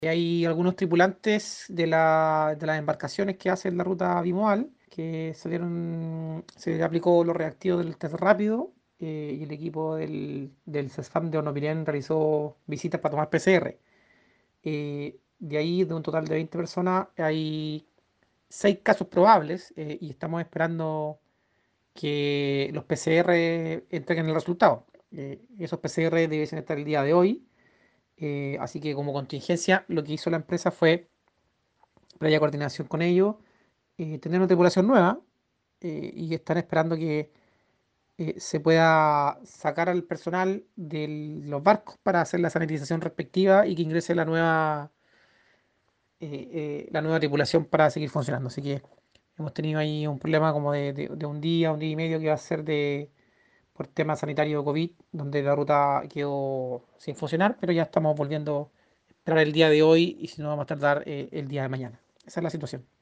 Hay algunos tripulantes de las embarcaciones que hacen la ruta bimodal que se le aplicó los reactivos del test rápido, y el equipo del CESFAM de Onopirén realizó visitas para tomar PCR. De ahí, de un total de 20 personas, hay 6 casos probables, y estamos esperando que los PCR entreguen el resultado. Esos PCR debiesen estar el día de hoy. Así que como contingencia, lo que hizo la empresa fue, previa coordinación con ellos, tener una tripulación nueva, y están esperando que se pueda sacar al personal de los barcos para hacer la sanitización respectiva y que ingrese la nueva tripulación para seguir funcionando. Así que hemos tenido ahí un problema como de un día y medio, que va a ser por tema sanitario COVID, donde la ruta quedó sin funcionar, pero ya estamos volviendo a esperar el día de hoy y si no vamos a tardar el día de mañana. Esa es la situación.